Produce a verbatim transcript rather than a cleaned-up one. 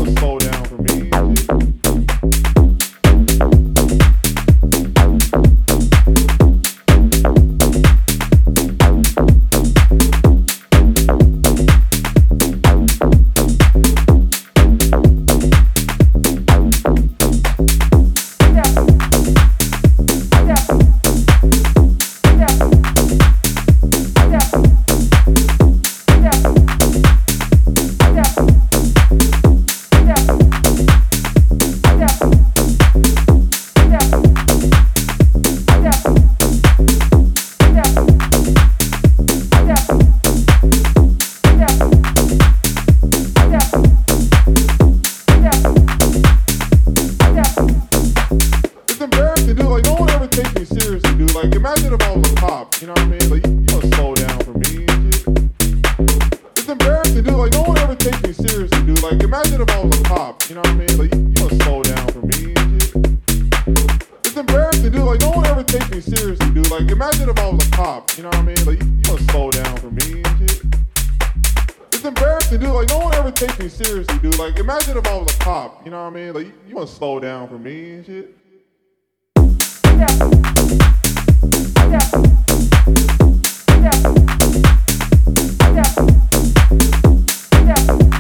wanna slow down for me and shit? Like, imagine if I was a cop, you know what I mean? Like, you, you wanna slow down for me and shit. It's embarrassing, dude. Like, no one ever takes me seriously, dude. Like, imagine if I was a cop, you know what I mean? Like, you, you wanna slow down for me and shit. It's embarrassing, dude. Like, no one ever takes me seriously, dude. Like, imagine if I was a cop, you know what I mean? Like, you, you wanna slow down for me and shit. It's embarrassing, dude. Like, no one ever takes me seriously, dude. Like, imagine if I was a cop, you know what I mean? Like, you, you wanna slow down for me and shit. Yeah. Yeah. Yeah. Yeah. Yeah.